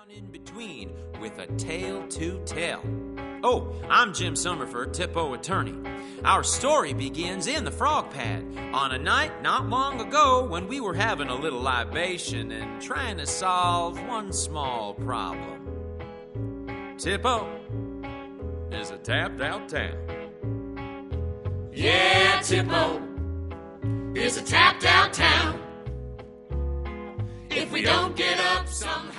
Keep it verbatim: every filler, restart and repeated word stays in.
In between with a tale to tell. Oh, I'm Jim Summerford, Tipo attorney. Our story begins in the Frog Pad on a night not long ago when we were having a little libation and trying to solve one small problem. Tipo is a tapped out town. Yeah, Tipo is a tapped out town. If we don't get up somehow,